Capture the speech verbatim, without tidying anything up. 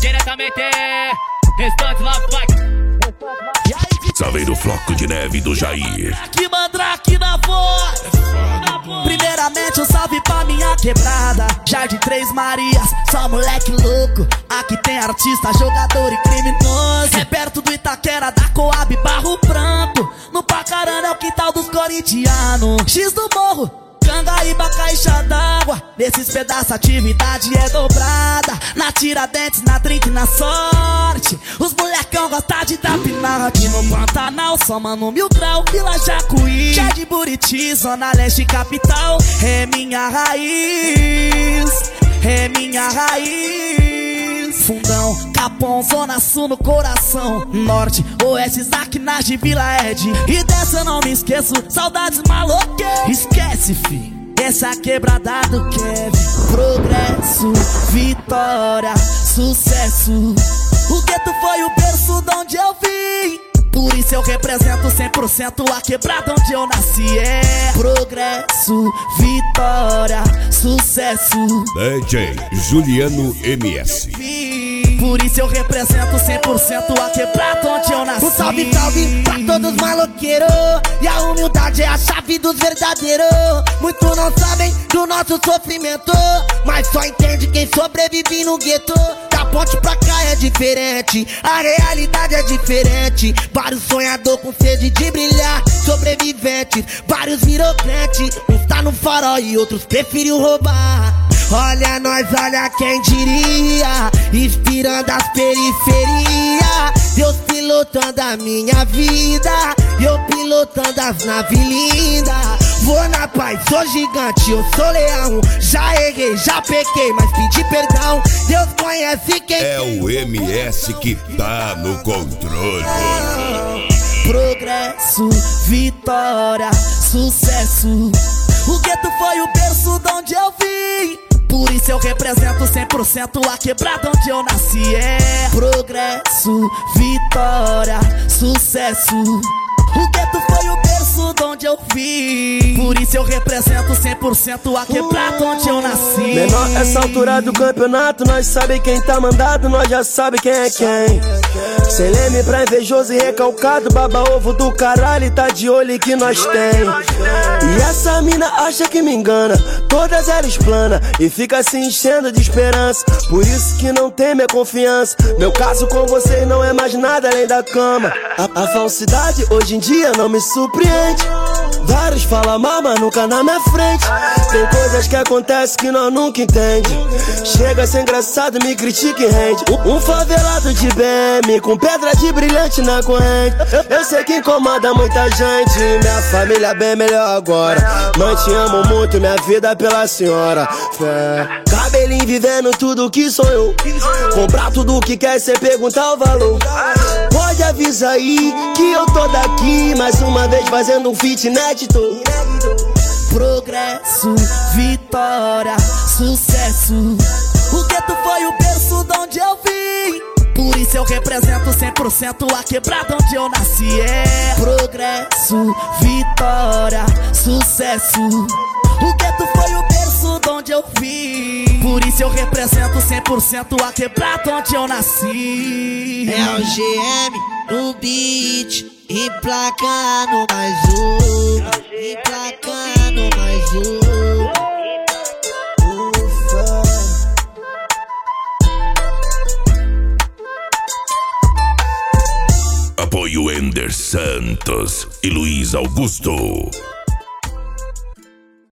diretamente Restante Love Fight. Saveiro Floco de Neve do Jair. Que mandrake na voz. Primeiramente um salve pra minha quebrada, Jardim Três Marias, só moleque louco. Aqui tem artista, jogador e criminoso. É perto do Itaquera, da Coab, Barro Branco. No Pacarana é o quintal dos corintianos. X do Morro, Cangaíba, caixa d'água. Nesses pedaços a atividade é dobrada. Na Tiradentes, na Drink, na Sorte. Os molecão gostam de tapinar. Aqui no Pantanal, só mano mil grau. Vila Jacuí, Jardim Buriti, Zona Leste capital. É minha raiz, é minha raiz. Fundão, Capão, Zona Sul no coração. Norte, Oeste, Zaquinagem, Vila Ed. E dessa eu não me esqueço, saudades maloqueiras. Esquece, fi, essa quebrada do Kevin. Progresso, vitória, sucesso. O gueto foi o berço de onde eu vim. Por isso eu represento cem por cento a quebrada onde eu nasci. É progresso, vitória, sucesso. D J Juliano M S. Por isso eu represento cem por cento a quebrada onde eu nasci. Um salve, salve pra todos os maloqueiros. E a humildade é a chave dos verdadeiros. Muitos não sabem do nosso sofrimento, mas só entende quem sobrevive no gueto. Da ponte pra cá é diferente, a realidade é diferente. Vários sonhadores com sede de brilhar, sobreviventes, vários virou crente. Uns tá no farol e outros preferiu roubar. Olha nós, olha quem diria, inspirando as periferias. Deus pilotando a minha vida, eu pilotando as naves lindas. Vou na paz, sou gigante, eu sou leão. Já errei, já pequei, mas pedi perdão. Deus conhece quem é o M S que tá no controle. Progresso, vitória, sucesso. O gueto foi o berço de onde eu vim. Por isso eu represento cem por cento a quebrada onde eu nasci. É progresso, vitória, sucesso. O gueto foi o berço de onde eu vim. Por isso eu represento cem por cento a quebrada onde eu nasci. Menor, essa altura do campeonato, nós sabe quem tá mandado, nós já sabe quem é quem. Sem leme pra invejoso e recalcado, baba ovo do caralho, tá de olho que nós tem. E essa mina acha que me engana, todas elas explana e fica se enchendo de esperança. Por isso que não tem minha confiança. Meu caso com vocês não é mais nada além da cama. A, a falsidade hoje em dia não me surpreende. Vários falam mal, mas nunca na minha frente. Tem coisas que acontecem que nós nunca entende. Chega a ser engraçado, me critica e rende. Um, um favelado de B M com pedra de brilhante na corrente. Eu, eu sei que incomoda muita gente. Minha família bem melhor agora. Mãe, te amo muito, minha vida pela senhora. Fé. Cabelinho vivendo tudo que sonhou. Comprar tudo que quer sem perguntar o valor. Pode avisar aí que eu tô daqui mais uma vez fazendo um feat inédito. Progresso, vitória, sucesso. O gueto foi o berço de onde eu vim. Por isso eu represento cem por cento a quebrada onde eu nasci. É progresso, vitória, sucesso. O gueto foi o berço de onde eu vim. Por isso eu represento cem por cento a quebrada onde eu nasci. É o G M no beat, emplacando mais um, emplacando mais um. Ufa. Apoio Ender Santos e Luiz Augusto.